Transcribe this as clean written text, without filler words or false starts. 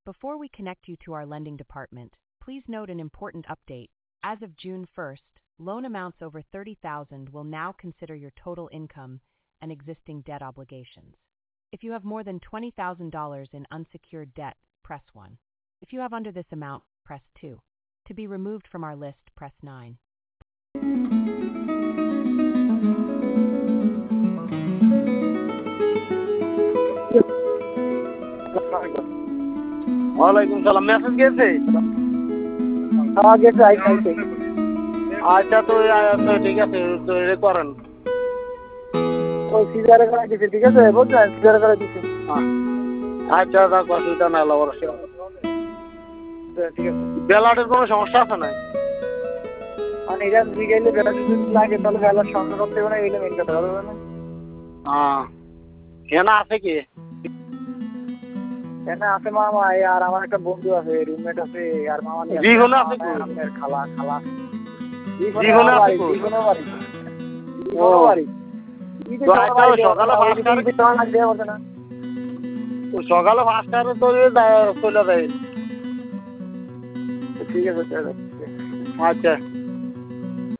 Before we connect you to our lending department, please note an important update. As of June 1st, loan amounts over $30,000 will now consider your total income and existing debt obligations. If you have more than $20,000 in unsecured debt, press 1. If you have under this amount, press 2. To be removed from our list, press 9. ওয়ালাইকুম সালাম। Message গেছে? হ্যাঁ গেছে, আইছে। আচ্ছা তো ঠিক আছে, তো এটা করেন। ওই সিজারে করে দিছে, ঠিক আছে? বুঝলেন, সিজারে করে দিছে। আচ্ছা থাক, অসুবিধা নাই, অবশ্যই। ঠিক আছে। ব্যালটের কোনো সমস্যা আছে না? মানে এটা জিগাইলে ব্যালট যদি লাগে তাহলে ব্যালট সংগ্রহ করতে হবে না, এইটা মেন কথা হবে না। এখানে আছে কি? এখানে আছে মামা, আর আমার একটা বন্ধু আছে, রুমমেট আছে, আর মামা জীবনে আছে কি? আপনার খালা জীবনে আছে কি? জীবনে বাড়ি সকালে 5টার তো চলে যায়। ঠিক আছে। আচ্ছা।